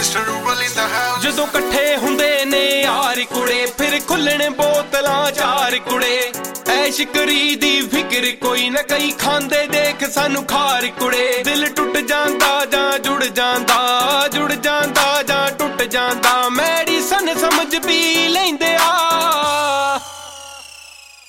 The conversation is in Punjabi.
ਜਦੋਂ ਇਕੱਠੇ ਹੁੰਦੇ ਨੇ ਯਾਰ ਕੁੜੇ ਫਿਰ ਖੁੱਲਣ ਬੋਤਲਾਂ ਚਾਰ ਕੁੜੇ ਐਸ਼ ਕਰੀ ਦੀ ਫਿਕਰ ਕੋਈ ਨਾ ਕਈ ਖਾਂਦੇ ਦੇਖ ਸਾਨੂੰ ਖਾਰ ਕੁੜੇ ਦਿਲ ਟੁੱਟ ਜਾਂਦਾ ਜਾਂ ਜੁੜ ਜਾਂਦਾ ਜਾਂ ਟੁੱਟ ਜਾਂਦਾ ਮੈਡੀਸਨ ਸਮਝ ਪੀ ਲੈਂਦੇ